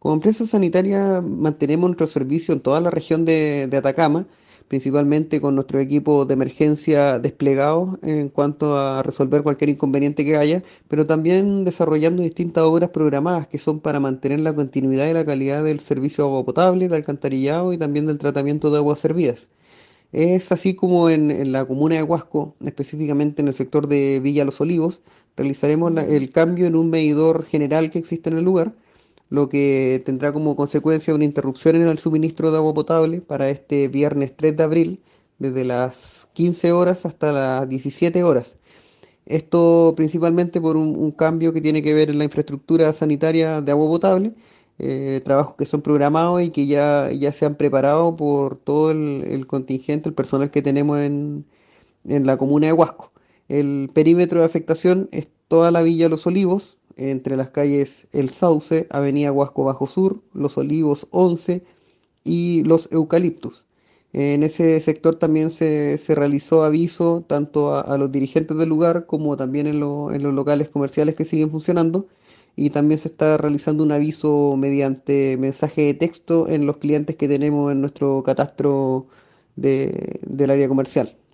Como empresa sanitaria mantenemos nuestro servicio en toda la región de Atacama, principalmente con nuestros equipos de emergencia desplegados en cuanto a resolver cualquier inconveniente que haya, pero también desarrollando distintas obras programadas que son para mantener la continuidad y la calidad del servicio de agua potable, de alcantarillado y también del tratamiento de aguas servidas. Es así como en la comuna de Huasco, específicamente en el sector de Villa Los Olivos, realizaremos el cambio en un medidor general que existe en el lugar, lo que tendrá como consecuencia una interrupción en el suministro de agua potable para este viernes 3 de abril, desde las 15 horas hasta las 17 horas. Esto principalmente por un cambio que tiene que ver en la infraestructura sanitaria de agua potable, trabajos que son programados y que ya se han preparado por todo el contingente, el personal que tenemos en la comuna de Huasco. El perímetro de afectación es toda la Villa Los Olivos, entre las calles El Sauce, Avenida Huasco Bajo Sur, Los Olivos 11 y Los Eucaliptus. En ese sector también se realizó aviso tanto a los dirigentes del lugar como también en los locales comerciales que siguen funcionando. Y también se está realizando un aviso mediante mensaje de texto en los clientes que tenemos en nuestro catastro del área comercial.